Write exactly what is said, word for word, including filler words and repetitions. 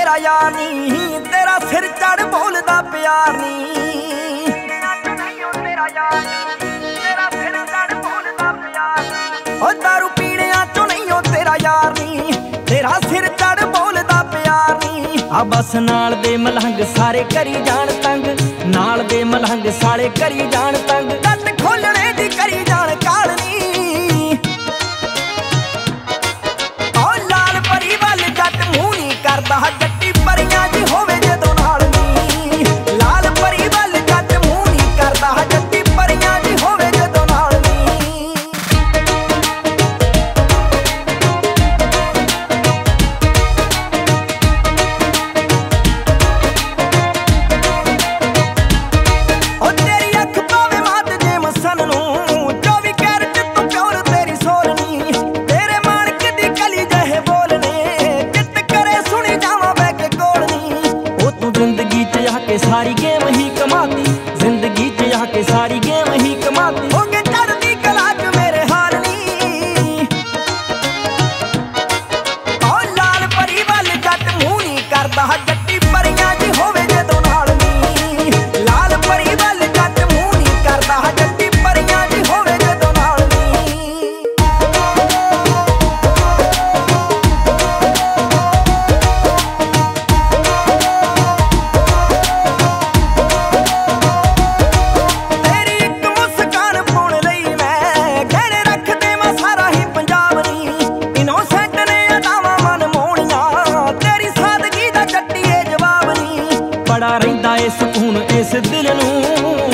तेरा यार नी, तेरा सिर चढ़ बोलदा प्यार नी। ओ दारू पीणिया चो नहीं हो तेरा यार नी, तेरा सिर चढ़ बोलदा प्यार नी। आ बस नाल दे मलंग सारे करी जान तंग, नाल दे मलंग सारे करी जान तंग, जट खोलने दी करी जान काल नी। ओ लाल परी वल जट मूंह नहीं करदा, जट्टी परियां दी होवे जदों नाल नी। लाल परी वल जट मूंह नहीं करदा, जट्टी परियां दी होवे जदों नाल नी। जिंदगी च आके सारी गेम ही कमाती, जिंदगी च आके सारी गेम ही कमाती, हो गए चढ़दी कला च मेरे हाल नी। ओ लाल परी वल जट मूंह नहीं करदा, जट्टी परियां दी होवे जदों नाल नी। लाल परी वल जट मूंह नहीं करदा, जट्टी परियां दी होवे जदों नाल नी। बड़ा रहिंदा ए सुकून इस दिल नूं,